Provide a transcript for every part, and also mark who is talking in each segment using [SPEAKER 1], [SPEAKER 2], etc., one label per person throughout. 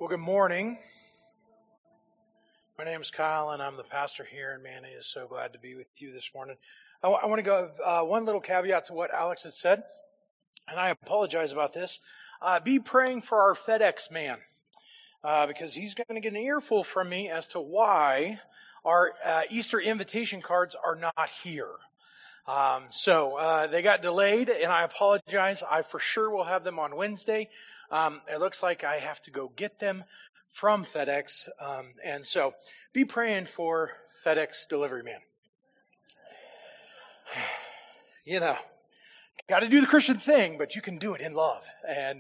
[SPEAKER 1] Well, good morning. My name is Kyle, and I'm the pastor here, and man, it is so glad to be with you this morning. I want to go one little caveat to what Alex had said, and I apologize about this. Be praying for our FedEx man, because he's going to get an earful from me as to why our Easter invitation cards are not here. So they got delayed, and I apologize. I for sure will have them on Wednesday. It looks like I have to go get them from FedEx, and so be praying for FedEx delivery man. You know, got to do the Christian thing, but you can do it in love. And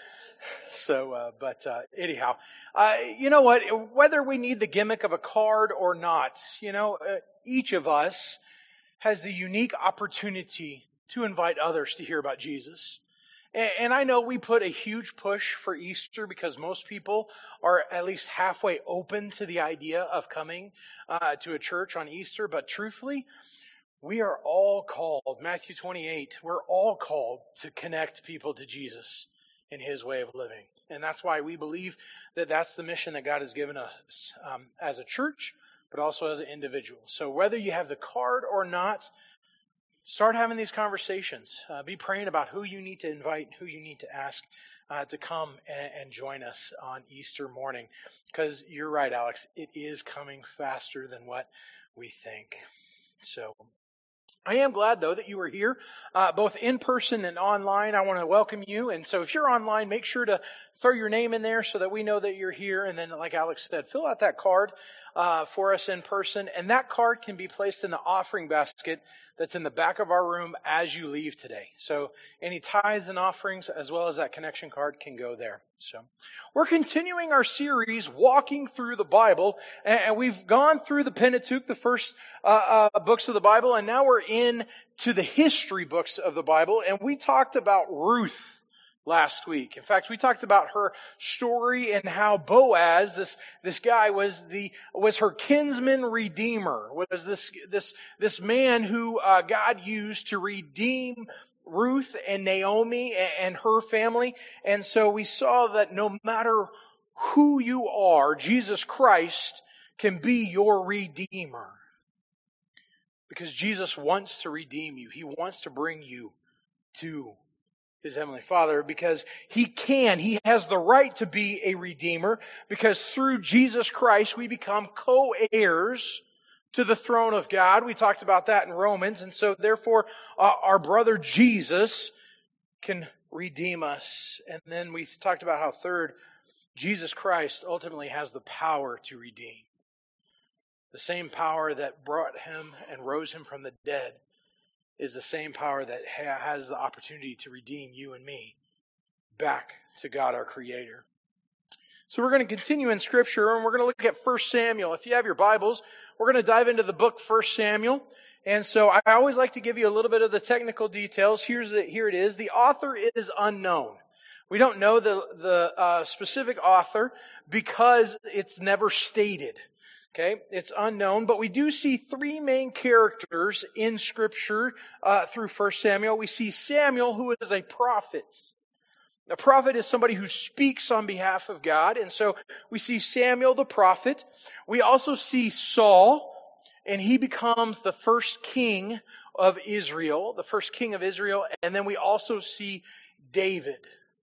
[SPEAKER 1] anyhow, you know what? Whether we need the gimmick of a card or not, each of us has the unique opportunity to invite others to hear about Jesus. And I know we put a huge push for Easter because most people are at least halfway open to the idea of coming to a church on Easter. But truthfully, we are all called, Matthew 28, we're all called to connect people to Jesus and His way of living. And that's why we believe that that's the mission that God has given us as a church, but also as an individual. So whether you have the card or not, start having these conversations. Be praying about who you need to invite, who you need to ask to come and join us on Easter morning. Because you're right, Alex, it is coming faster than what we think. So I am glad, though, that you are here, both in person and online. I want to welcome you. And so if you're online, make sure to throw your name in there so that we know that you're here. And then, like Alex said, fill out that card for us in person. And that card can be placed in the offering basket that's in the back of our room as you leave today. So any tithes and offerings, as well as that connection card, can go there. So we're continuing our series, Walking Through the Bible, and we've gone through the Pentateuch, the first books of the Bible, and now we're into the history books of the Bible, and we talked about Ruth last week. In fact, we talked about her story and how Boaz, this guy, was her kinsman redeemer, was this man who God used to redeem Ruth and Naomi and her family. And so we saw that no matter who you are, Jesus Christ can be your redeemer. Because Jesus wants to redeem you. He wants to bring you to His Heavenly Father because He has the right to be a redeemer, because through Jesus Christ we become co-heirs to the throne of God. We talked about that in Romans, and so therefore our brother Jesus can redeem us. And then we talked about how third, Jesus Christ ultimately has the power to redeem. The same power that brought Him and rose Him from the dead is the same power that has the opportunity to redeem you and me back to God our Creator. So we're going to continue in Scripture, and we're going to look at 1 Samuel. If you have your Bibles, we're going to dive into the book 1 Samuel. And so I always like to give you a little bit of the technical details. Here it is. The author is unknown. We don't know the specific author because it's never stated. Okay, it's unknown, but we do see three main characters in Scripture through 1 Samuel. We see Samuel, who is a prophet. A prophet is somebody who speaks on behalf of God, and so we see Samuel the prophet. We also see Saul, and he becomes the first king of Israel, and then we also see David.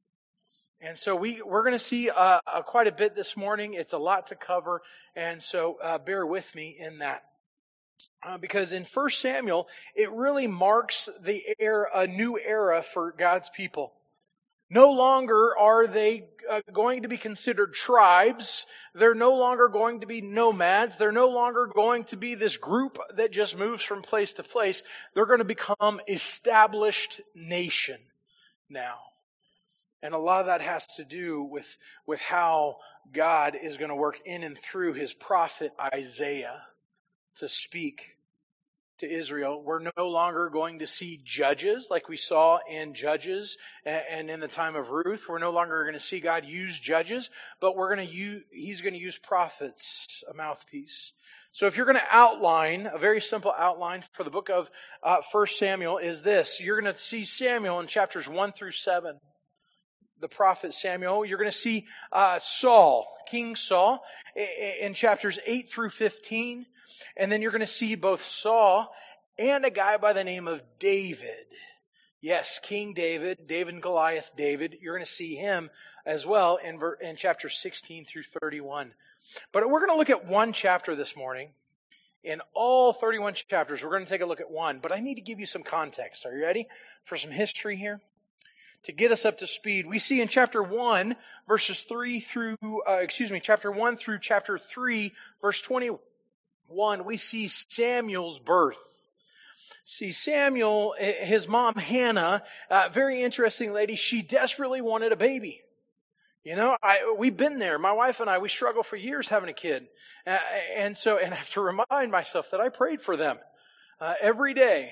[SPEAKER 1] And so we're going to see quite a bit this morning. It's a lot to cover, and so bear with me in that. Because in 1 Samuel, it really marks a new era for God's people. No longer are they going to be considered tribes. They're no longer going to be nomads. They're no longer going to be this group that just moves from place to place. They're going to become established nation now. And a lot of that has to do with how God is going to work in and through His prophet Isaiah to speak to Israel. We're no longer going to see judges like we saw in Judges and in the time of Ruth. We're no longer going to see God use judges, but He's going to use prophets, a mouthpiece. So if you're going to outline, a very simple outline for the book of 1 Samuel is this. You're going to see Samuel in chapters 1 through 7. the prophet Samuel. You're going to see Saul, King Saul, in chapters 8 through 15. And then you're going to see both Saul and a guy by the name of David. Yes, King David, David and Goliath David. You're going to see him as well in chapters 16 through 31. But we're going to look at one chapter this morning. In all 31 chapters, we're going to take a look at one. But I need to give you some context. Are you ready for some history here? To get us up to speed, we see in chapter 1, chapter 1 through chapter 3, verse 21, we see Samuel's birth. See, Samuel, his mom Hannah, very interesting lady, she desperately wanted a baby. You know, we've been there. My wife and I, we struggle for years having a kid. And I have to remind myself that I prayed for them every day.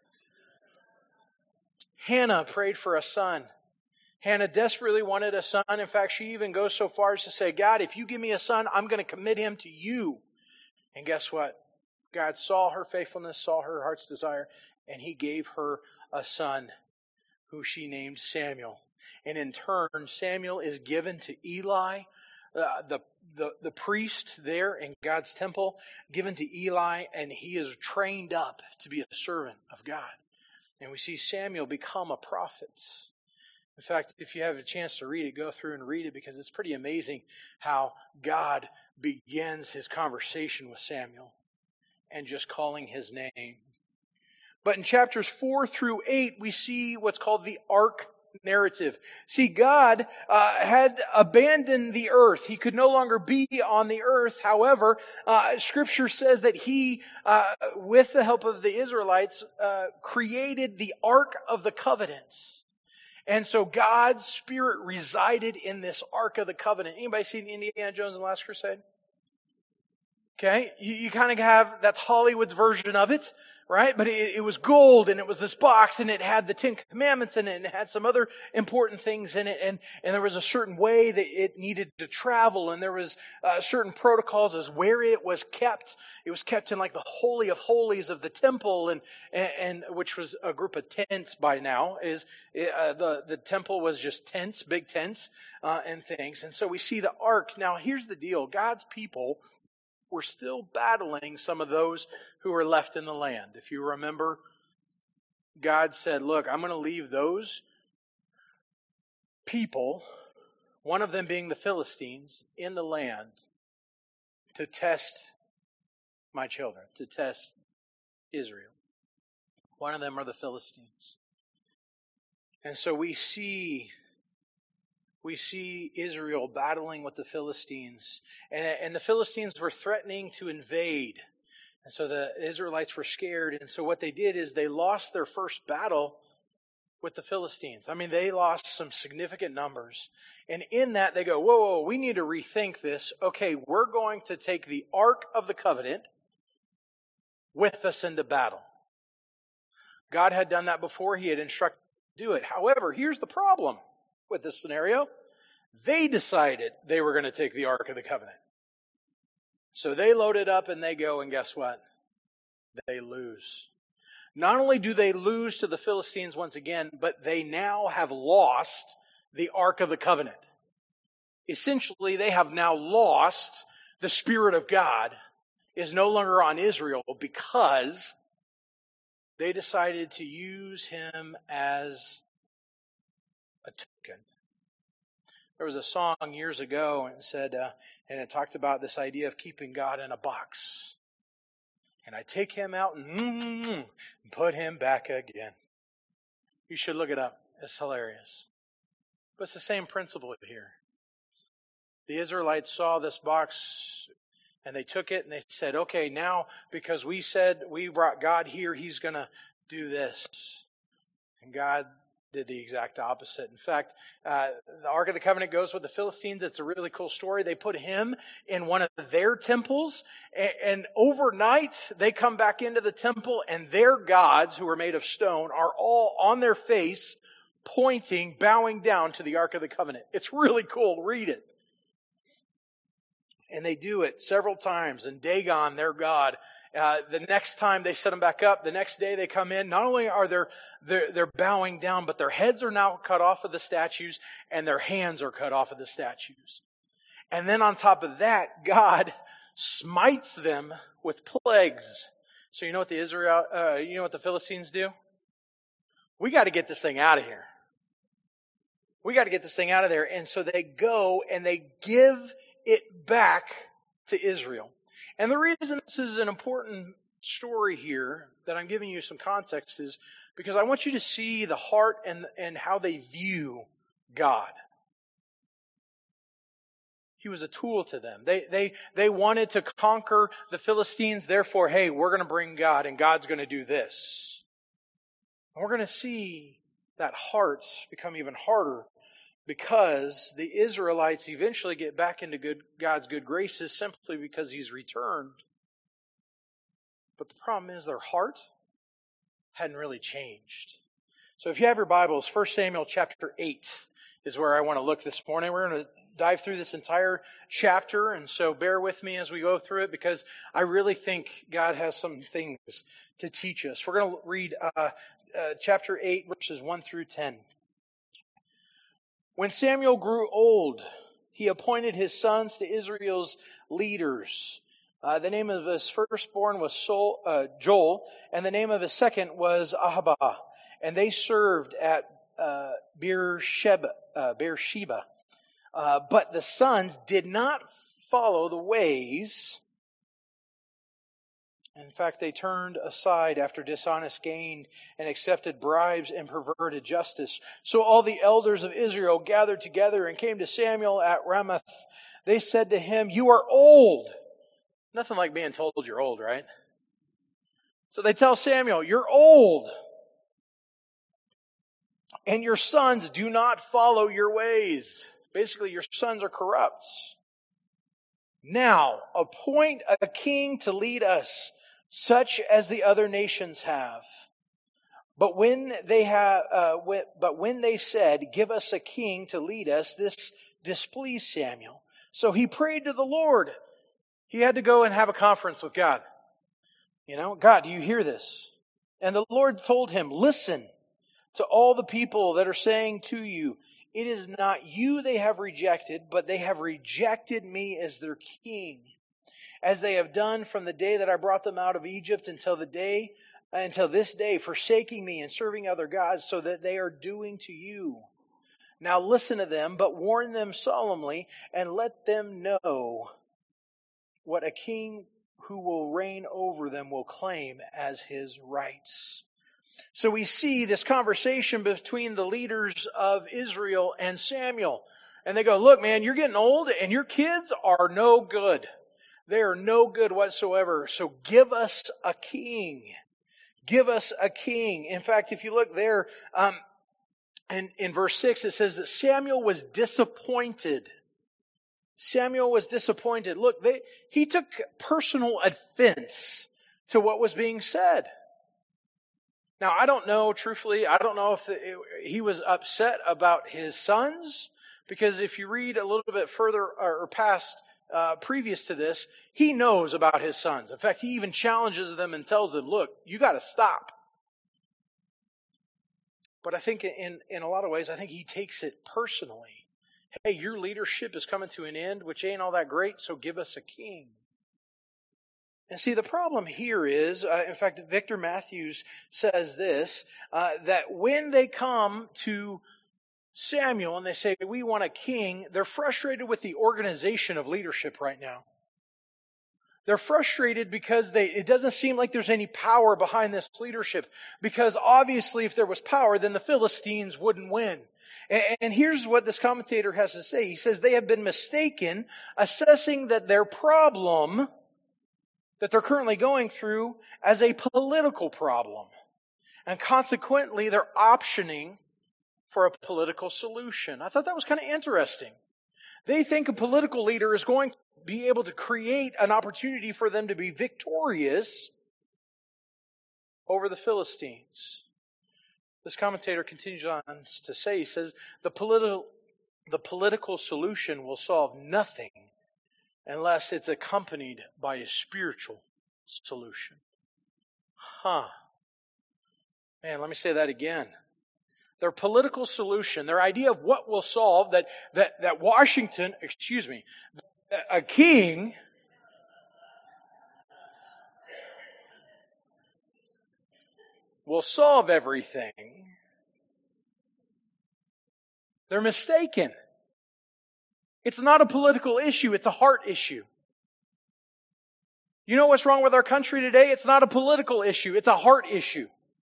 [SPEAKER 1] Hannah prayed for a son. Hannah desperately wanted a son. In fact, she even goes so far as to say, God, if you give me a son, I'm going to commit him to you. And guess what? God saw her faithfulness, saw her heart's desire, and He gave her a son who she named Samuel. And in turn, Samuel is given to Eli, the priest there in God's temple, given to Eli, and he is trained up to be a servant of God. And we see Samuel become a prophet. In fact, if you have a chance to read it, go through and read it, because it's pretty amazing how God begins His conversation with Samuel and just calling his name. But in chapters 4 through 8, we see what's called the ark narrative. See, God had abandoned the earth. He could no longer be on the earth. However, Scripture says that He, with the help of the Israelites, created the Ark of the Covenant. And so God's Spirit resided in this Ark of the Covenant. Anybody seen Indiana Jones and the Last Crusade? Okay, you kind of have, that's Hollywood's version of it, right? But it was gold, and it was this box, and it had the Ten Commandments in it, and it had some other important things in it, and there was a certain way that it needed to travel, and there was certain protocols as where it was kept. It was kept in like the Holy of Holies of the temple, and which was a group of tents by now. The temple was just tents, big tents, and things. And so we see the ark. Now here's the deal: God's people were still battling some of those who were left in the land. If you remember, God said, look, I'm going to leave those people, one of them being the Philistines, in the land to test my children, to test Israel. One of them are the Philistines. And so we see Israel battling with the Philistines. And the Philistines were threatening to invade. And so the Israelites were scared. And so what they did is they lost their first battle with the Philistines. I mean, they lost some significant numbers. And in that, they go, whoa, we need to rethink this. Okay, we're going to take the Ark of the Covenant with us into battle. God had done that before. He had instructed to do it. However, here's the problem with this scenario. They decided they were going to take the Ark of the Covenant. So they load it up and they go, and guess what? They lose. Not only do they lose to the Philistines once again, but they now have lost the Ark of the Covenant. Essentially, they have now lost the Spirit of God is no longer on Israel because they decided to use Him as a token. There was a song years ago, and it said, and it talked about this idea of keeping God in a box. And I take Him out and put Him back again. You should look it up. It's hilarious. But it's the same principle here. The Israelites saw this box and they took it and they said, okay, now because we said we brought God here, He's going to do this. And God did the exact opposite. In fact, the Ark of the Covenant goes with the Philistines. It's a really cool story. They put Him in one of their temples, and overnight they come back into the temple, and their gods, who are made of stone, are all on their face, pointing, bowing down to the Ark of the Covenant. It's really cool. Read it. And they do it several times. And Dagon, their god, the next time they set them back up, the next day they come in. Not only are they're bowing down, but their heads are now cut off of the statues, and their hands are cut off of the statues. And then on top of that, God smites them with plagues. So you know what the Philistines do? We got to get this thing out of here. We got to get this thing out of there. And so they go and they give it back to Israel. And the reason this is an important story here, that I'm giving you some context, is because I want you to see the heart and how they view God. He was a tool to them. They wanted to conquer the Philistines. Therefore, hey, we're going to bring God, and God's going to do this. And we're going to see that heart become even harder, because the Israelites eventually get back into God's good graces simply because He's returned. But the problem is their heart hadn't really changed. So if you have your Bibles, 1 Samuel chapter 8 is where I want to look this morning. We're going to dive through this entire chapter, and so bear with me as we go through it, because I really think God has some things to teach us. We're going to read chapter 8, verses 1 through 10. When Samuel grew old, he appointed his sons to Israel's leaders. The name of his firstborn was Joel, and the name of his second was Ahabah. And they served at Beersheba. But the sons did not follow the ways. In fact, they turned aside after dishonest gain and accepted bribes and perverted justice. So all the elders of Israel gathered together and came to Samuel at Ramoth. They said to him, "You are old." Nothing like being told you're old, right? So they tell Samuel, "You're old, and your sons do not follow your ways." Basically, your sons are corrupt. "Now, appoint a king to lead us, such as the other nations have." But when they said, "Give us a king to lead us," this displeased Samuel. So he prayed to the Lord. He had to go and have a conference with God. God, do you hear this? And the Lord told him, "Listen to all the people that are saying to you, it is not you they have rejected, but they have rejected me as their king, as they have done from the day that I brought them out of Egypt until this day, forsaking me and serving other gods, so that they are doing to you. Now listen to them, but warn them solemnly, and let them know what a king who will reign over them will claim as his rights." So we see this conversation between the leaders of Israel and Samuel. And they go, "Look, man, you're getting old and your kids are no good. They are no good whatsoever. So give us a king. Give us a king." In fact, if you look there in verse 6, it says that Samuel was disappointed. Samuel was disappointed. Look, he took personal offense to what was being said. Now, I don't know, truthfully, I don't know if he was upset about his sons, because if you read a little bit further or past previous to this, he knows about his sons. In fact, he even challenges them and tells them, "Look, you got to stop." But I think in a lot of ways, I think he takes it personally. Hey, your leadership is coming to an end, which ain't all that great, so give us a king. And see, the problem here is, in fact, Victor Matthews says this, that when they come to Samuel and they say, "We want a king," they're frustrated with the organization of leadership right now. They're frustrated because it doesn't seem like there's any power behind this leadership. Because obviously if there was power, then the Philistines wouldn't win. And here's what this commentator has to say. He says, they have been mistaken, assessing that their problem that they're currently going through as a political problem. And consequently, they're optioning for a political solution. I thought that was kind of interesting. They think a political leader is going to be able to create an opportunity for them to be victorious over the Philistines. This commentator continues on to say, he says, the political solution will solve nothing unless it's accompanied by a spiritual solution. Man, let me say that again. Their political solution, their idea of what will solve that Washington, a king will solve everything. They're mistaken. It's not a political issue, it's a heart issue. You know what's wrong with our country today? It's not a political issue, it's a heart issue.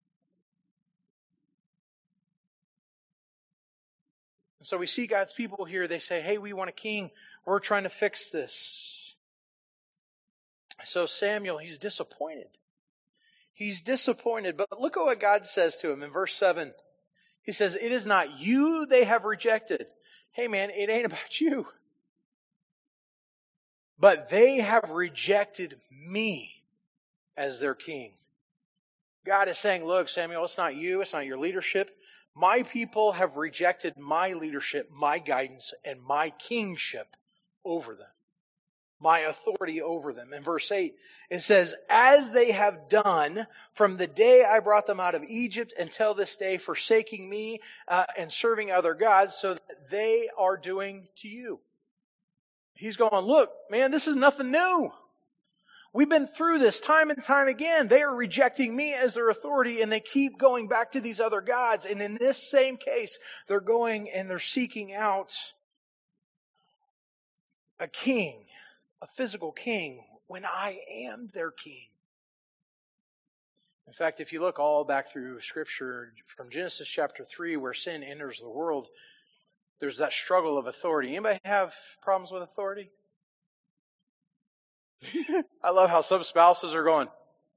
[SPEAKER 1] And so we see God's people here, they say, hey, we want a king. We're trying to fix this. So Samuel, he's disappointed. He's disappointed. But look at what God says to him in verse 7. He says, it is not you they have rejected. Hey man, it ain't about you. But they have rejected me as their king. God is saying, look, Samuel, it's not you. It's not your leadership. My people have rejected my leadership, my guidance, and my kingship over them. My authority over them. In verse 8, it says, as they have done from the day I brought them out of Egypt until this day, forsaking me and serving other gods, so that they are doing to you. He's going, look, man, this is nothing new. We've been through this time and time again. They are rejecting me as their authority, and they keep going back to these other gods. And in this same case, they're going and they're seeking out a king, a physical king, when I am their king. In fact, if you look all back through Scripture, from Genesis chapter 3, where sin enters the world, there's that struggle of authority. Anybody have problems with authority? I love how some spouses are going,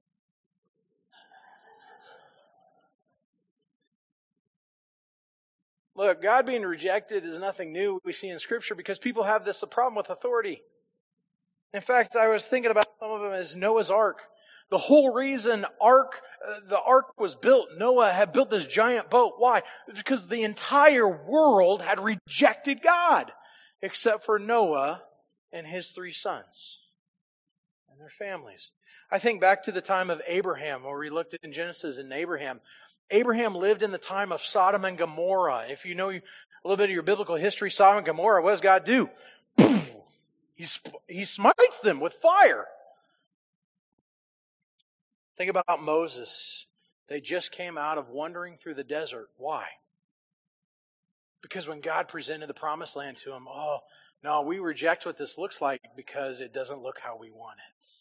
[SPEAKER 1] look, God being rejected is nothing new we see in Scripture because people have this problem with authority. In fact, I was thinking about some of them as Noah's Ark. The whole reason the ark was built, Noah had built this giant boat. Why? Because the entire world had rejected God, except for Noah and his 3 sons and their families. I think back to the time of Abraham, where we looked in Genesis and Abraham. Abraham lived in the time of Sodom and Gomorrah. If you know a little bit of your biblical history, Sodom and Gomorrah, what does God do? He smites them with fire. Think about Moses. They just came out of wandering through the desert. Why? Because when God presented the promised land to him, oh, no, we reject what this looks like because it doesn't look how we want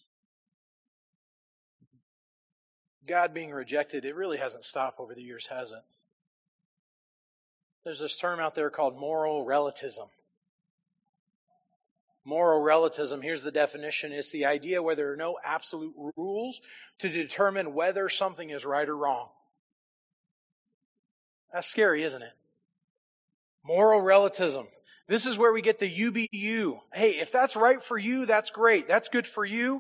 [SPEAKER 1] it. God being rejected, it really hasn't stopped over the years, has it? There's this term out there called moral relativism. Moral relativism, here's the definition, is the idea where there are no absolute rules to determine whether something is right or wrong. That's scary, isn't it? Moral relativism. This is where we get the you be you. Hey, if that's right for you, that's great. That's good for you.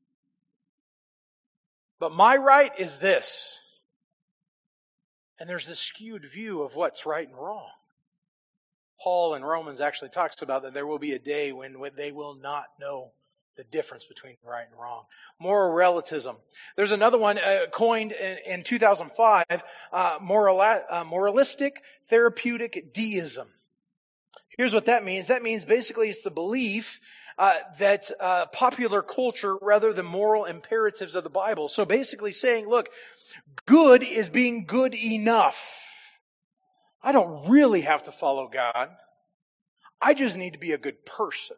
[SPEAKER 1] But my right is this. And there's this skewed view of what's right and wrong. Paul in Romans actually talks about that there will be a day when they will not know the difference between right and wrong. Moral relativism. There's another one coined in 2005, moralistic therapeutic deism. Here's what that means. That means basically it's the belief that popular culture rather than moral imperatives of the Bible. So basically saying, look, good is being good enough. I don't really have to follow God. I just need to be a good person.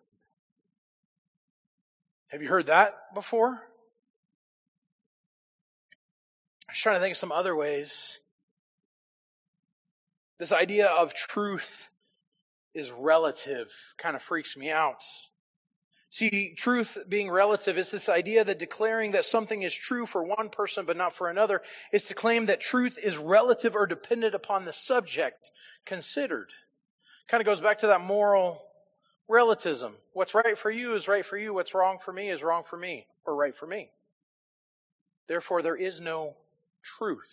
[SPEAKER 1] Have you heard that before? I was trying to think of some other ways. This idea of truth is relative kind of freaks me out. See, truth being relative is this idea that declaring that something is true for one person but not for another is to claim that truth is relative or dependent upon the subject considered. Kind of goes back to that moral relativism. What's right for you is right for you. What's wrong for me is wrong for me or right for me. Therefore, there is no truth.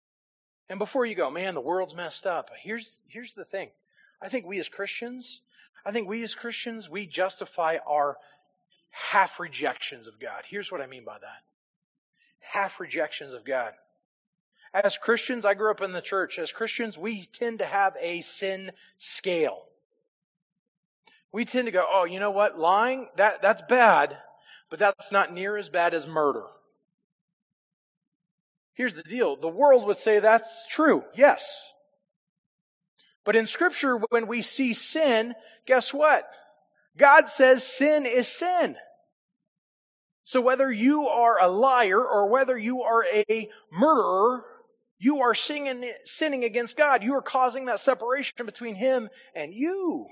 [SPEAKER 1] And before you go, man, the world's messed up. Here's the thing. I think we as Christians I think we as Christians, we justify our half rejections of God. Here's what I mean by that. Half rejections of God. As Christians, I grew up in the church. As Christians, we tend to have a sin scale. We tend to go, oh, you know what? Lying, that's bad, but that's not near as bad as murder. Here's the deal. The world would say that's true. Yes. But in Scripture, when we see sin, guess what? God says sin is sin. So whether you are a liar or whether you are a murderer, you are sinning against God. You are causing that separation between Him and you.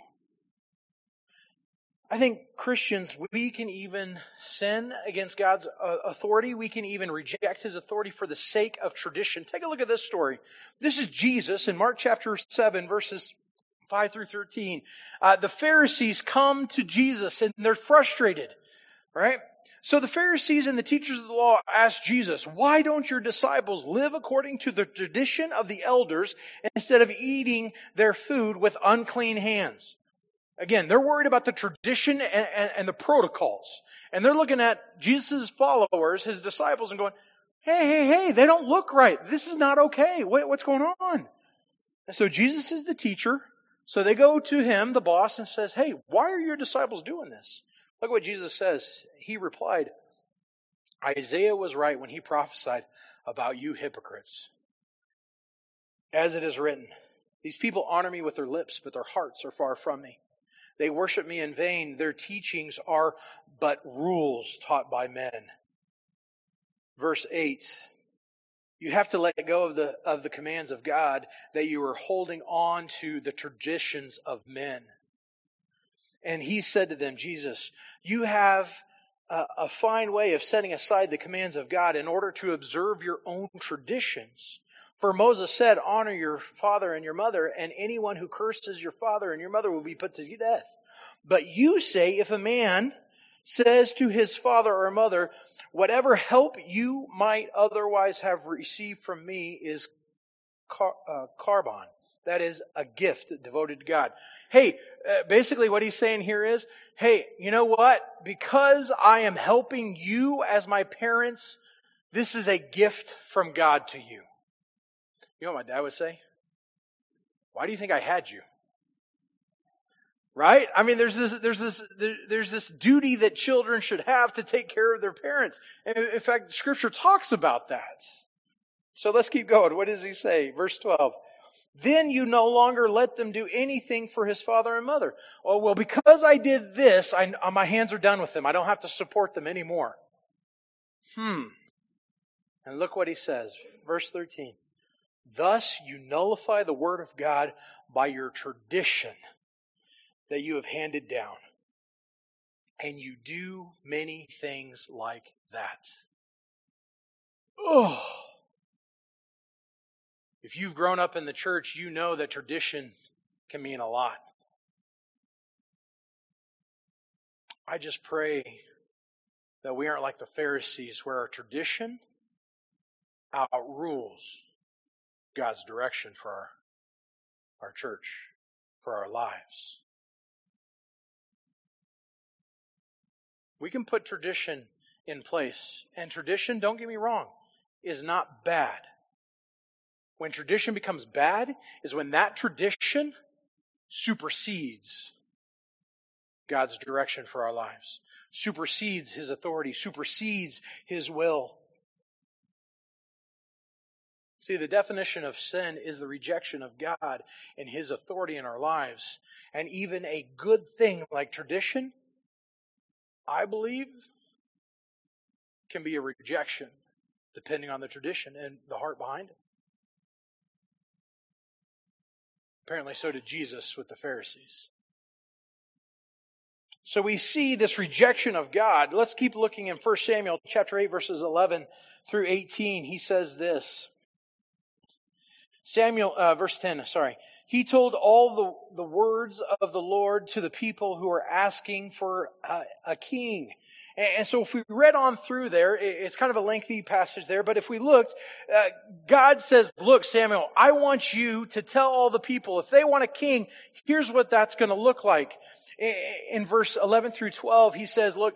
[SPEAKER 1] I think Christians, we can even sin against God's authority. We can even reject His authority for the sake of tradition. Take a look at this story. This is Jesus in Mark chapter 7, verses 5 through 13. The Pharisees come to Jesus and they're frustrated, right? So the Pharisees and the teachers of the law asked Jesus, why don't your disciples live according to the tradition of the elders instead of eating their food with unclean hands? Again, they're worried about the tradition and the protocols. And they're looking at Jesus' followers, His disciples, and going, hey, they don't look right. This is not okay. What's going on? And so Jesus is the teacher. So they go to Him, the boss, and says, hey, why are your disciples doing this? Look what Jesus says. He replied, Isaiah was right when he prophesied about you hypocrites. As it is written, these people honor me with their lips, but their hearts are far from me. They worship me in vain. Their teachings are but rules taught by men. Verse 8. You have to let go of the commands of God that you are holding on to the traditions of men. And He said to them, Jesus, you have a fine way of setting aside the commands of God in order to observe your own traditions. For Moses said, honor your father and your mother, and anyone who curses your father and your mother will be put to death. But you say, if a man says to his father or mother, whatever help you might otherwise have received from me is carbon. That is a gift devoted to God. Hey, basically what He's saying here is, hey, you know what? Because I am helping you as my parents, this is a gift from God to you. You know what my dad would say? Why do you think I had you? Right? I mean, there's this duty that children should have to take care of their parents. And in fact, Scripture talks about that. So let's keep going. What does He say? Verse 12. Then you no longer let them do anything for his father and mother. Oh, well, because I did this, my hands are done with them. I don't have to support them anymore. And look what He says. Verse 13. Thus you nullify the word of God by your tradition that you have handed down. And you do many things like that. Oh. If you've grown up in the church, you know that tradition can mean a lot. I just pray that we aren't like the Pharisees, where our tradition outrules God's direction for our church, for our lives. We can put tradition in place. And tradition, don't get me wrong, is not bad. When tradition becomes bad is when that tradition supersedes God's direction for our lives, supersedes His authority, supersedes His will. See, the definition of sin is the rejection of God and His authority in our lives. And even a good thing like tradition, I believe, can be a rejection depending on the tradition and the heart behind it. Apparently so did Jesus with the Pharisees. So we see this rejection of God. Let's keep looking in 1 Samuel chapter 8 verses 11 through 18. He says this. Verse 10, sorry. He told all the words of the Lord to the people who are asking for a king. And so if we read on through there, it's kind of a lengthy passage there, but if we looked, God says, look, Samuel, I want you to tell all the people, if they want a king, here's what that's going to look like. In verse 11 through 12, he says, look,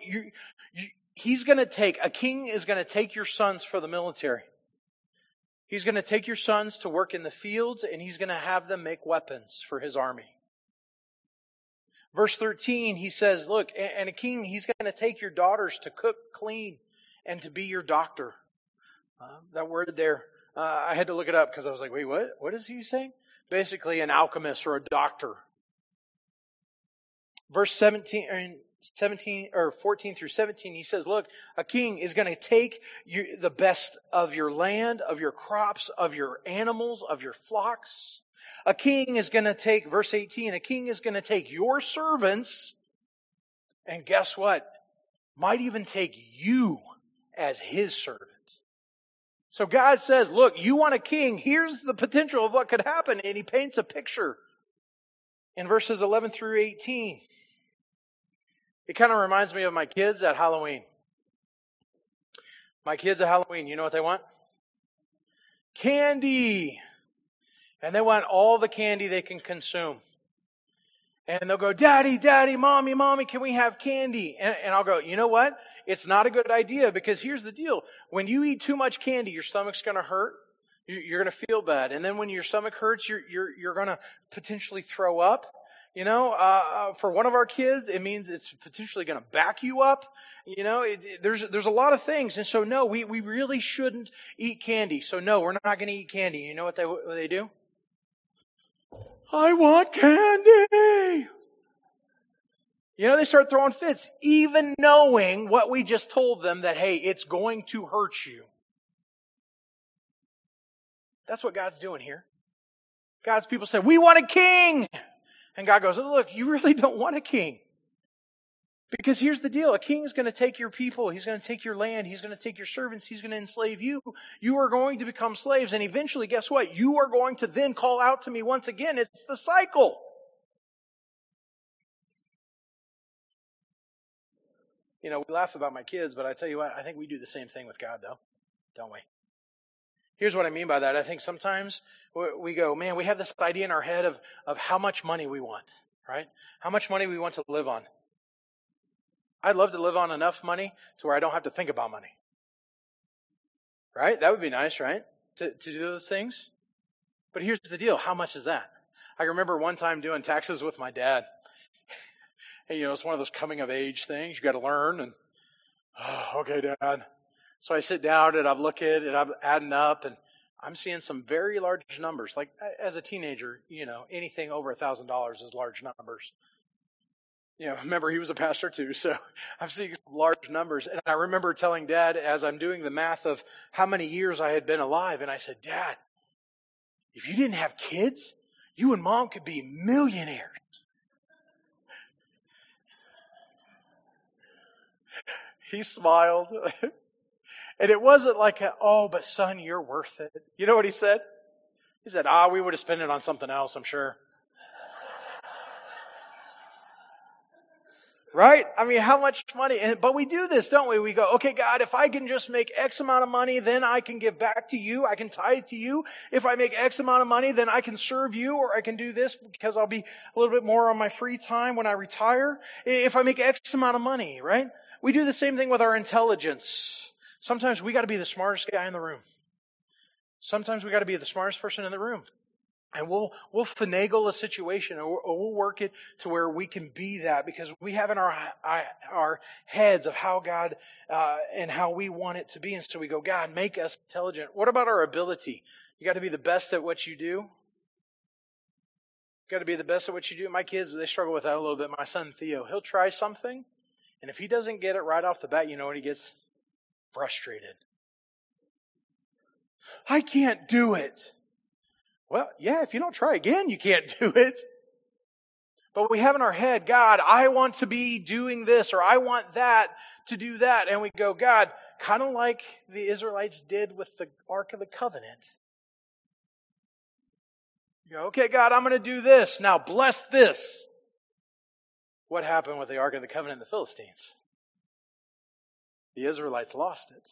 [SPEAKER 1] a king is going to take your sons for the military. He's going to take your sons to work in the fields, and he's going to have them make weapons for his army. Verse 13, he says, look, and a king, he's going to take your daughters to cook, clean, and to be your doctor. That word there, I had to look it up because I was like, wait, what? What is he saying? Basically an alchemist or a doctor. Verse 17 or 14 through 17, he says, look, a king is going to take the best of your land, of your crops, of your animals, of your flocks. A king is going to take, verse 18, a king is going to take your servants, and guess what? Might even take you as his servant. So God says, look, you want a king, here's the potential of what could happen, and he paints a picture in verses 11 through 18. It kind of reminds me of my kids at Halloween. My kids at Halloween, you know what they want? Candy. And they want all the candy they can consume. And they'll go, Daddy, Daddy, Mommy, Mommy, can we have candy? And I'll go, you know what? It's not a good idea, because here's the deal. When you eat too much candy, your stomach's going to hurt. You're going to feel bad. And then when your stomach hurts, you're going to potentially throw up. You know, for one of our kids, it means it's potentially going to back you up. You know, there's a lot of things. And so no, we really shouldn't eat candy. So no, we're not going to eat candy. You know what they do? I want candy. You know, they start throwing fits, even knowing what we just told them, that, hey, it's going to hurt you. That's what God's doing here. God's people say, we want a king. And God goes, look, you really don't want a king. Because here's the deal. A king is going to take your people. He's going to take your land. He's going to take your servants. He's going to enslave you. You are going to become slaves. And eventually, guess what? You are going to then call out to me once again. It's the cycle. You know, we laugh about my kids, but I tell you what, I think we do the same thing with God, though, don't we? Here's what I mean by that. I think sometimes we go, man, we have this idea in our head of how much money we want, right? How much money we want to live on. I'd love to live on enough money to where I don't have to think about money. Right? That would be nice, right? To do those things. But here's the deal. How much is that? I remember one time doing taxes with my dad. And, you know, it's one of those coming of age things. You got to learn. And, okay, Dad. So I sit down and I'm looking and I'm adding up and I'm seeing some very large numbers. Like as a teenager, you know, anything over $1,000 is large numbers. You know, remember he was a pastor too, so I'm seeing large numbers. And I remember telling Dad as I'm doing the math of how many years I had been alive, and I said, Dad, if you didn't have kids, you and Mom could be millionaires. He smiled. And it wasn't like, oh, but son, you're worth it. You know what he said? He said, we would have spent it on something else, I'm sure. Right? I mean, how much money? But we do this, don't we? We go, okay, God, if I can just make X amount of money, then I can give back to you. I can tithe to you. If I make X amount of money, then I can serve you, or I can do this because I'll be a little bit more on my free time when I retire. If I make X amount of money, right? We do the same thing with our intelligence. Sometimes we got to be the smartest guy in the room. Sometimes we got to be the smartest person in the room. And we'll finagle a situation, or we'll work it to where we can be that, because we have in our heads of how God and how we want it to be. And so we go, God, make us intelligent. What about our ability? You got to be the best at what you do. You got to be the best at what you do. My kids, they struggle with that a little bit. My son Theo, he'll try something, and if he doesn't get it right off the bat, you know what he gets? Frustrated. I can't do it. Well, yeah, if you don't try again, you can't do it. But we have in our head, God, I want to be doing this, or I want that to do that. And we go, God, kind of like the Israelites did with the Ark of the Covenant. You go, okay, God, I'm going to do this. Now bless this. What happened with the Ark of the Covenant and the Philistines? The Israelites lost it.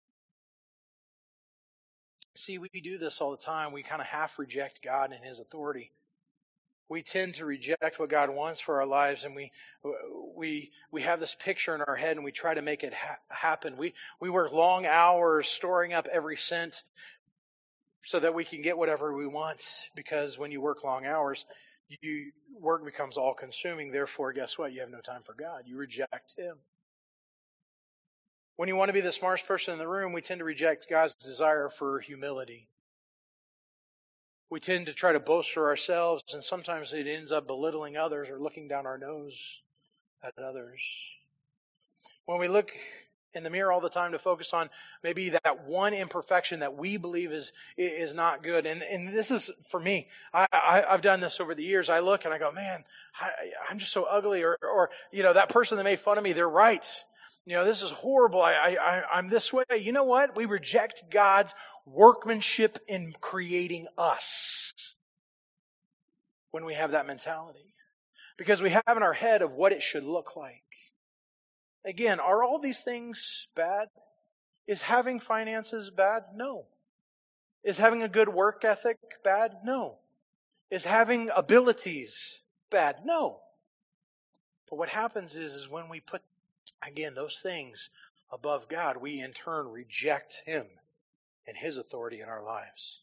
[SPEAKER 1] See, we do this all the time. We kind of half reject God and His authority. We tend to reject what God wants for our lives, and we have this picture in our head, and we try to make it happen. We work long hours storing up every cent so that we can get whatever we want, because when you work long hours, work becomes all-consuming. Therefore, guess what? You have no time for God. You reject Him. When you want to be the smartest person in the room, we tend to reject God's desire for humility. We tend to try to bolster ourselves, and sometimes it ends up belittling others or looking down our nose at others. When we look in the mirror all the time to focus on maybe that one imperfection that we believe is not good. And this is, for me, I've done this over the years. I look and I go, man, I'm just so ugly. Or that person that made fun of me, they're right. This is horrible. I'm this way. You know what? We reject God's workmanship in creating us when we have that mentality. Because we have in our head of what it should look like. Again, are all these things bad? Is having finances bad? No. Is having a good work ethic bad? No. Is having abilities bad? No. But what happens is when we put, again, those things above God, we in turn reject Him and His authority in our lives.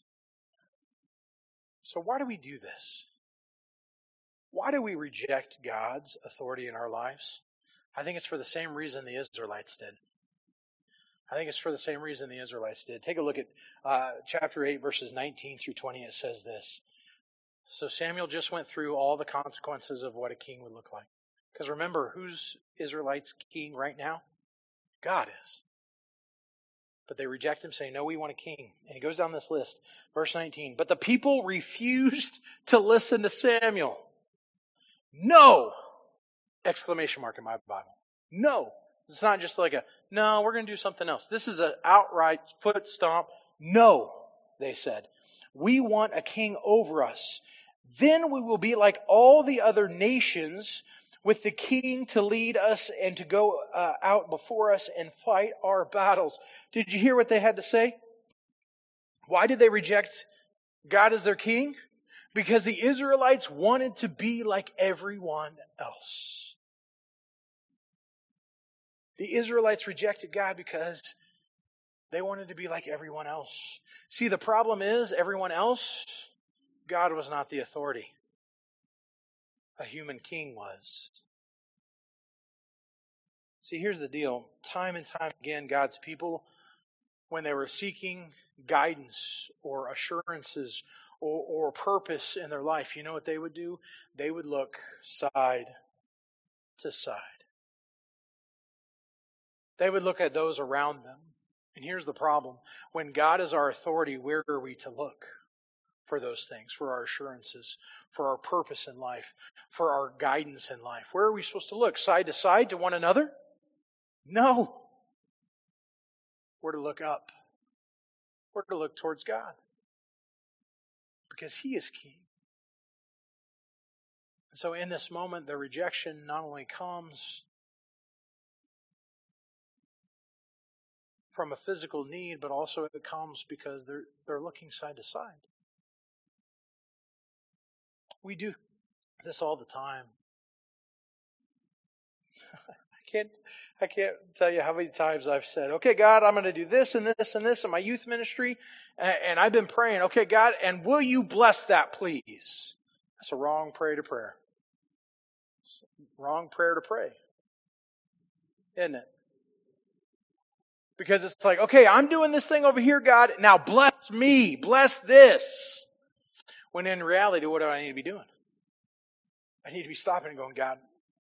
[SPEAKER 1] So why do we do this? Why do we reject God's authority in our lives? I think it's for the same reason the Israelites did. Take a look at chapter 8, verses 19 through 20. It says this. So Samuel just went through all the consequences of what a king would look like. Because remember, who's Israelites' king right now? God is. But they reject Him, saying, no, we want a king. And he goes down this list. Verse 19. But the people refused to listen to Samuel. No! Exclamation mark in my Bible. No. It's not just like no, we're going to do something else. This is an outright foot stomp. No, they said. We want a king over us. Then we will be like all the other nations, with the king to lead us and to go out before us and fight our battles. Did you hear what they had to say? Why did they reject God as their king? Because the Israelites wanted to be like everyone else. The Israelites rejected God because they wanted to be like everyone else. See, the problem is, everyone else, God was not the authority. A human king was. See, here's the deal. Time and time again, God's people, when they were seeking guidance or assurances or purpose in their life, you know what they would do? They would look side to side. They would look at those around them. And here's the problem. When God is our authority, where are we to look for those things, for our assurances, for our purpose in life, for our guidance in life? Where are we supposed to look? Side to side to one another? No. We're to look up. We're to look towards God. Because He is king. And so in this moment, the rejection not only comes from a physical need, but also it comes because they're looking side to side. We do this all the time. I can't tell you how many times I've said, okay, God, I'm going to do this and this and this in my youth ministry. And I've been praying, okay, God, and will you bless that, please? That's a wrong prayer to pray. Wrong prayer to pray. Isn't it? Because it's like, okay, I'm doing this thing over here, God. Now bless me. Bless this. When in reality, what do I need to be doing? I need to be stopping and going, God,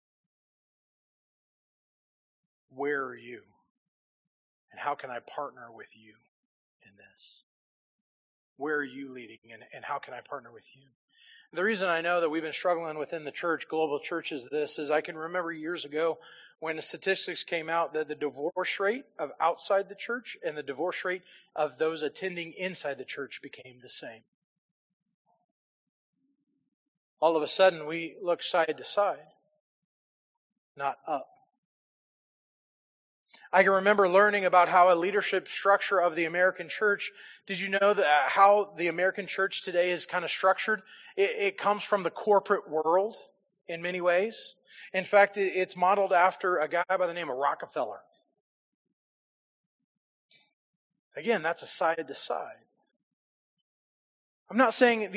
[SPEAKER 1] where are you? And how can I partner with you in this? Where are you leading? And how can I partner with you? The reason I know that we've been struggling within the church, global churches, this is I can remember years ago when the statistics came out that the divorce rate of outside the church and the divorce rate of those attending inside the church became the same. all of a sudden we look side to side, not up. I can remember learning about how a leadership structure of the American church. Did you know that how the American church today is kind of structured? It comes from the corporate world in many ways. In fact, it's modeled after a guy by the name of Rockefeller. Again, that's a side to side. I'm not saying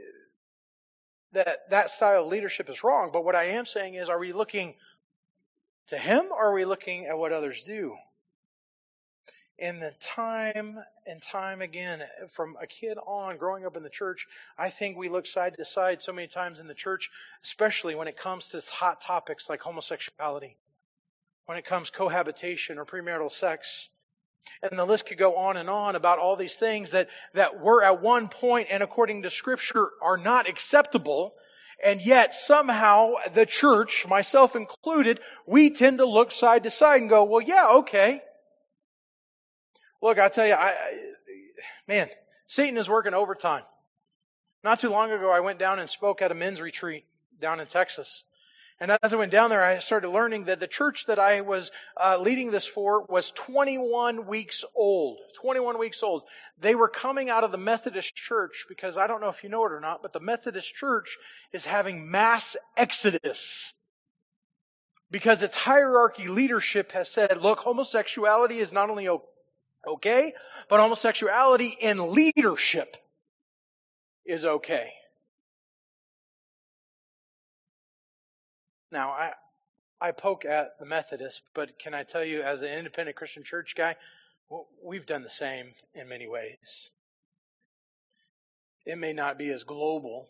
[SPEAKER 1] that style of leadership is wrong, but what I am saying is, are we looking to Him or are we looking at what others do? And the time and time again, from a kid on, growing up in the church, I think we look side to side so many times in the church, especially when it comes to hot topics like homosexuality, when it comes cohabitation or premarital sex. And the list could go on about all these things that were at one point and according to Scripture are not acceptable. And yet somehow the church, myself included, we tend to look side to side and go, well, yeah, okay. Look, I tell you, man, Satan is working overtime. Not too long ago, I went down and spoke at a men's retreat down in Texas. And as I went down there, I started learning that the church that I was leading this for was 21 weeks old. 21 weeks old. They were coming out of the Methodist church because I don't know if you know it or not, but the Methodist church is having mass exodus. Because its hierarchy leadership has said, look, homosexuality is not only okay, but homosexuality in leadership is okay. Now, I poke at the Methodists, but can I tell you, as an independent Christian church guy, we've done the same in many ways. It may not be as globally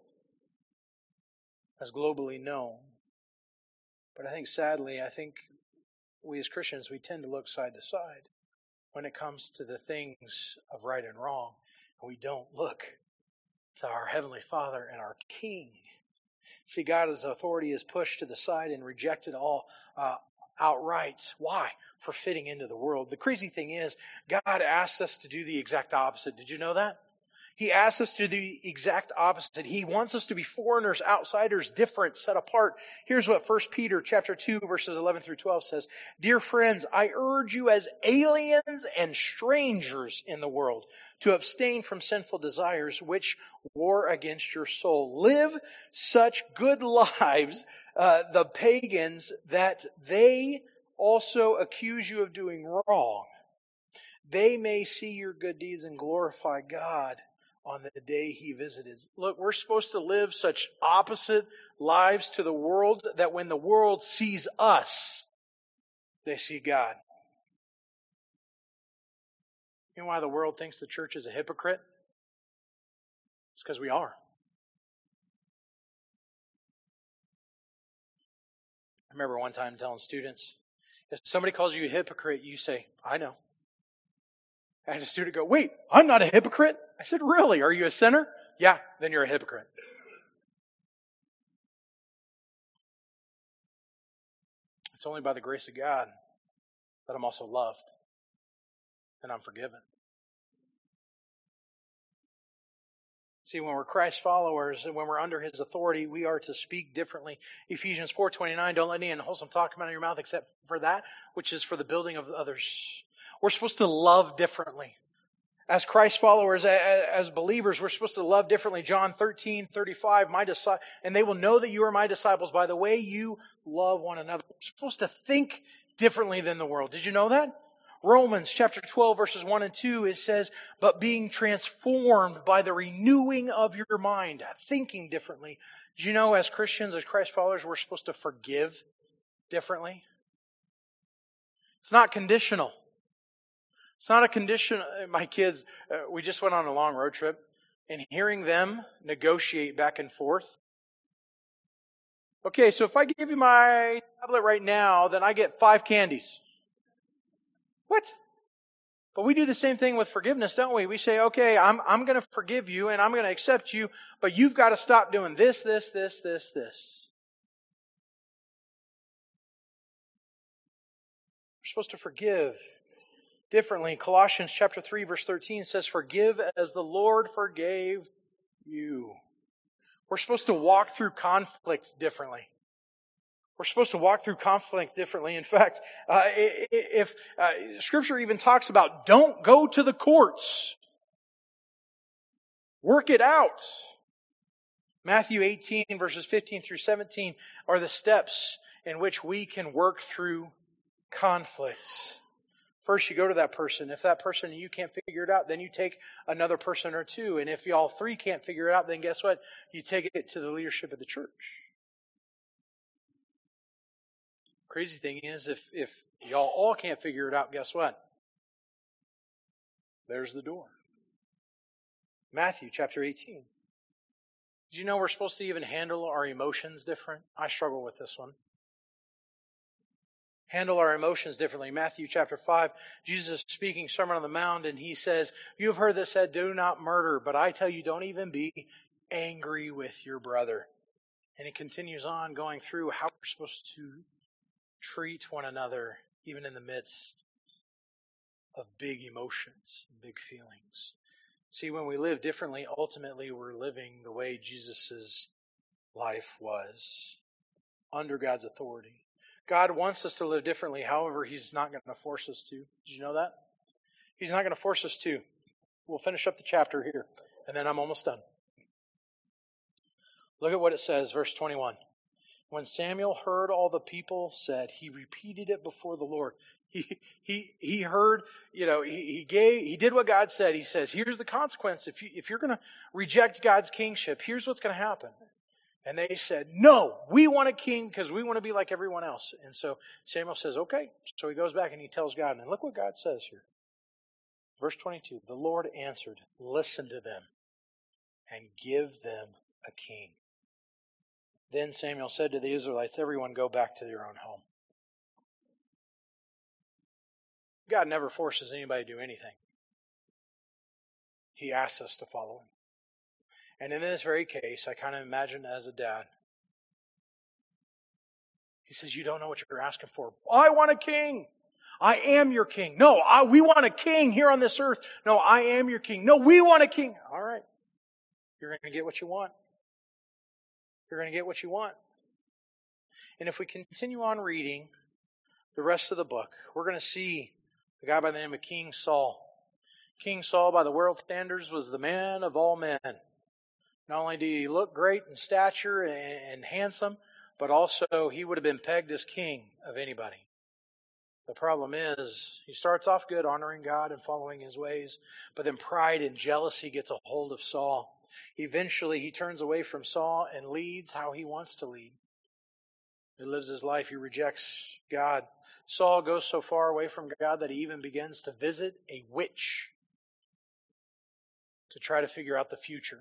[SPEAKER 1] known, but I think sadly, we as Christians, we tend to look side to side when it comes to the things of right and wrong. And we don't look to our Heavenly Father and our King. See, God's authority is pushed to the side and rejected all outright. Why? For fitting into the world. The crazy thing is, God asks us to do the exact opposite. Did you know that? He asks us to do the exact opposite. He wants us to be foreigners, outsiders, different, set apart. Here's what 1 Peter chapter 2, verses 11 through 12 says. Dear friends, I urge you as aliens and strangers in the world to abstain from sinful desires which war against your soul. Live such good lives, the pagans, that they also accuse you of doing wrong. They may see your good deeds and glorify God on the day He visited. Look, we're supposed to live such opposite lives to the world that when the world sees us, they see God. You know why the world thinks the church is a hypocrite? It's because we are. I remember one time telling students, if somebody calls you a hypocrite, you say, I know. I had a student go, wait, I'm not a hypocrite? I said, really? Are you a sinner? Yeah, then you're a hypocrite. It's only by the grace of God that I'm also loved and I'm forgiven. See, when we're Christ followers and when we're under His authority, we are to speak differently. Ephesians 4:29, don't let any unwholesome talk come out of your mouth except for that which is for the building of others. We're supposed to love differently. As Christ followers, as believers, we're supposed to love differently. John 13:35, and they will know that you are my disciples by the way you love one another. We're supposed to think differently than the world. Did you know that? Romans chapter 12, verses 1 and 2, it says, but being transformed by the renewing of your mind, thinking differently. Did you know as Christians, as Christ followers, we're supposed to forgive differently? It's not conditional. It's not a condition. My kids, we just went on a long road trip, and hearing them negotiate back and forth. Okay, so if I give you my tablet right now, then I get 5 candies. What? But we do the same thing with forgiveness, don't we? We say, okay, I'm going to forgive you, and I'm going to accept you, but you've got to stop doing this. We're supposed to forgive differently. Colossians chapter 3 verse 13 says, forgive as the Lord forgave you. We're supposed to walk through conflict differently. We're supposed to walk through conflict differently. In fact, if Scripture even talks about don't go to the courts, work it out. Matthew 18 verses 15 through 17 are the steps in which we can work through conflict. First, you go to that person. If that person and you can't figure it out, then you take another person or two. And if y'all three can't figure it out, then guess what? You take it to the leadership of the church. Crazy thing is, if y'all all can't figure it out, guess what? There's the door. Matthew chapter 18. Did you know we're supposed to even handle our emotions different? I struggle with this one. Handle our emotions differently. Matthew chapter 5, Jesus is speaking Sermon on the Mount, and he says, you have heard this said, do not murder, but I tell you, don't even be angry with your brother. And he continues on going through how we're supposed to treat one another, even in the midst of big emotions, big feelings. See, when we live differently, ultimately we're living the way Jesus' life was, under God's authority. God wants us to live differently. However, He's not going to force us to. Did you know that? He's not going to force us to. We'll finish up the chapter here, and then I'm almost done. Look at what it says, verse 21. When Samuel heard all the people said, he repeated it before the Lord. He heard, he did what God said. He says, here's the consequence. If you're going to reject God's kingship, here's what's going to happen. And they said, no, we want a king because we want to be like everyone else. And so Samuel says, okay. So he goes back and he tells God. And look what God says here. Verse 22, the Lord answered, listen to them and give them a king. Then Samuel said to the Israelites, everyone go back to your own home. God never forces anybody to do anything. He asks us to follow Him. And in this very case, I kind of imagine as a dad, he says, you don't know what you're asking for. I want a king. I am your king. No, we want a king here on this earth. No, I am your king. No, we want a king. All right. You're going to get what you want. You're going to get what you want. And if we continue on reading the rest of the book, we're going to see a guy by the name of King Saul. King Saul, by the world standards, was the man of all men. Not only did he look great in stature and handsome, but also he would have been pegged as king of anybody. The problem is, he starts off good, honoring God and following His ways, but then pride and jealousy gets a hold of Saul. Eventually, he turns away from Saul and leads how he wants to lead. He lives his life. He rejects God. Saul goes so far away from God that he even begins to visit a witch to try to figure out the future.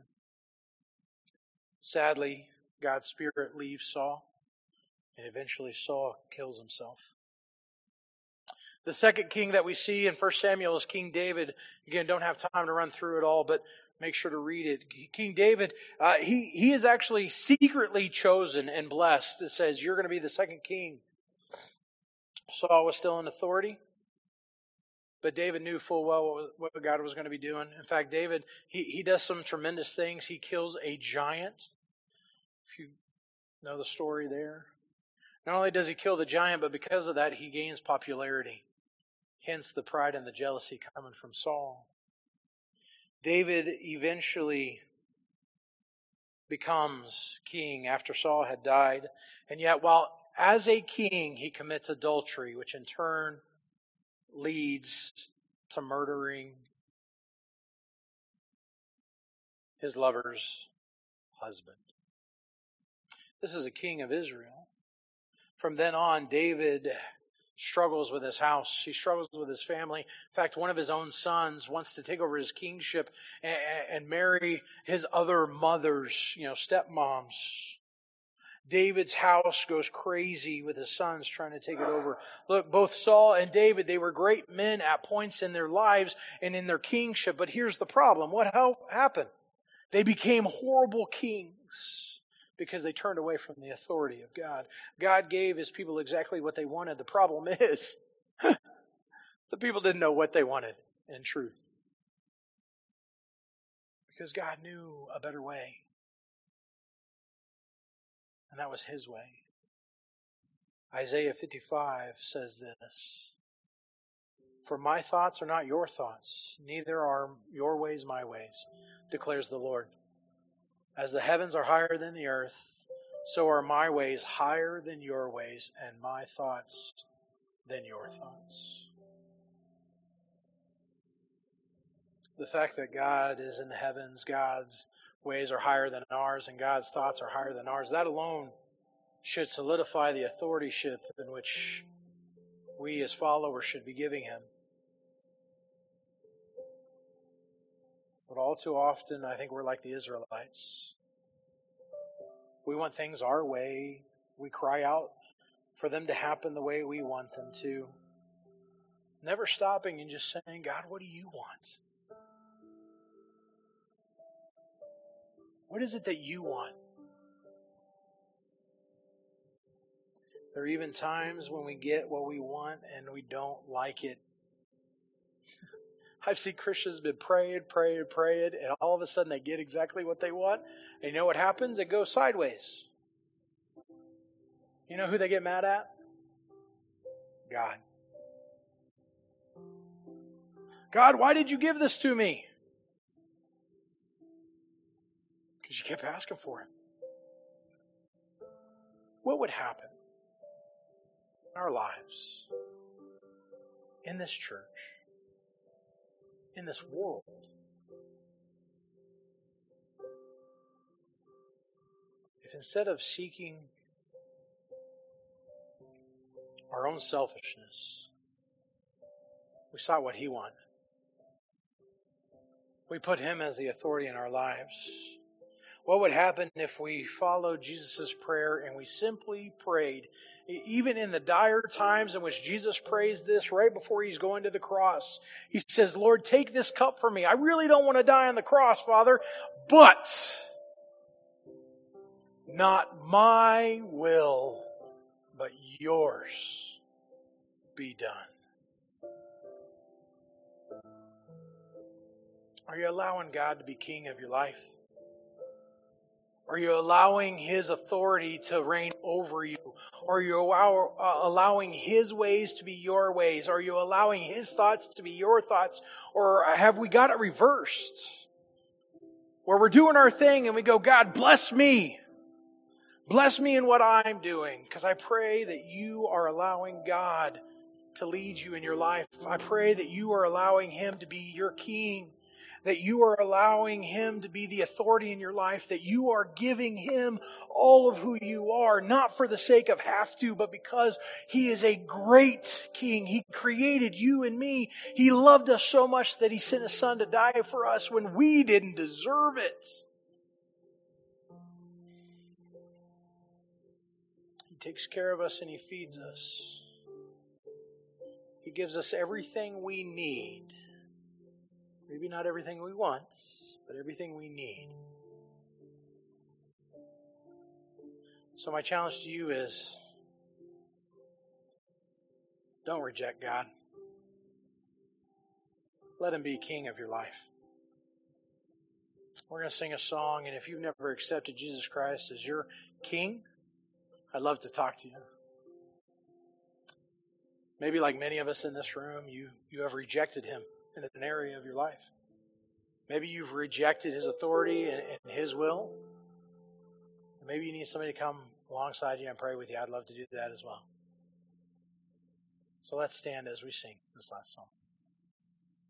[SPEAKER 1] Sadly, God's Spirit leaves Saul, and eventually Saul kills himself. The second king that we see in 1 Samuel is King David. Again, don't have time to run through it all, but make sure to read it. King David, he is actually secretly chosen and blessed. It says, you're going to be the second king. Saul was still in authority, but David knew full well what God was going to be doing. In fact, David, he does some tremendous things. He kills a giant. If you know the story there. Not only does he kill the giant, but because of that, he gains popularity. Hence the pride and the jealousy coming from Saul. David eventually becomes king after Saul had died. And yet, while as a king, he commits adultery, which in turn leads to murdering his lover's husband. This is a king of Israel. From then on, David struggles with his house. He struggles with his family. In fact, one of his own sons wants to take over his kingship and marry his other mothers, stepmoms. David's house goes crazy with his sons trying to take it over. Look, both Saul and David, they were great men at points in their lives and in their kingship. But here's the problem. What happened? They became horrible kings because they turned away from the authority of God. God gave His people exactly what they wanted. The problem is, the people didn't know what they wanted in truth. Because God knew a better way. And that was His way. Isaiah 55 says this, "For my thoughts are not your thoughts, neither are your ways my ways, declares the Lord. As the heavens are higher than the earth, so are my ways higher than your ways, and my thoughts than your thoughts." The fact that God is in the heavens, God's ways are higher than ours, and God's thoughts are higher than ours, that alone should solidify the authorship in which we as followers should be giving Him. But all too often, I think we're like the Israelites. We want things our way. We cry out for them to happen the way we want them to. Never stopping and just saying, "God, what do you want? What is it that you want?" There are even times when we get what we want and we don't like it. I've seen Christians been praying, and all of a sudden they get exactly what they want. And you know what happens? It goes sideways. You know who they get mad at? God. "God, why did you give this to me?" Because you kept asking for it. What would happen in our lives, in this church, in this world, if instead of seeking our own selfishness, we sought what He wanted? We put Him as the authority in our lives. What would happen if we followed Jesus' prayer and we simply prayed, even in the dire times in which Jesus prays this right before He's going to the cross? He says, "Lord, take this cup from me. I really don't want to die on the cross, Father, but not my will, but yours be done." Are you allowing God to be king of your life? Are you allowing His authority to reign over you? Are you allowing His ways to be your ways? Are you allowing His thoughts to be your thoughts? Or have we got it reversed? Where we're doing our thing and we go, "God, bless me. Bless me in what I'm doing." Because I pray that you are allowing God to lead you in your life. I pray that you are allowing Him to be your king. That you are allowing Him to be the authority in your life, that you are giving Him all of who you are, not for the sake of have to, but because He is a great King. He created you and me. He loved us so much that He sent His Son to die for us when we didn't deserve it. He takes care of us and He feeds us. He gives us everything we need. Maybe not everything we want, but everything we need. So my challenge to you is, don't reject God. Let Him be king of your life. We're going to sing a song, and if you've never accepted Jesus Christ as your king, I'd love to talk to you. Maybe like many of us in this room, you have rejected Him in an area of your life. Maybe you've rejected His authority and His will. Maybe you need somebody to come alongside you and pray with you. I'd love to do that as well. So let's stand as we sing this last song.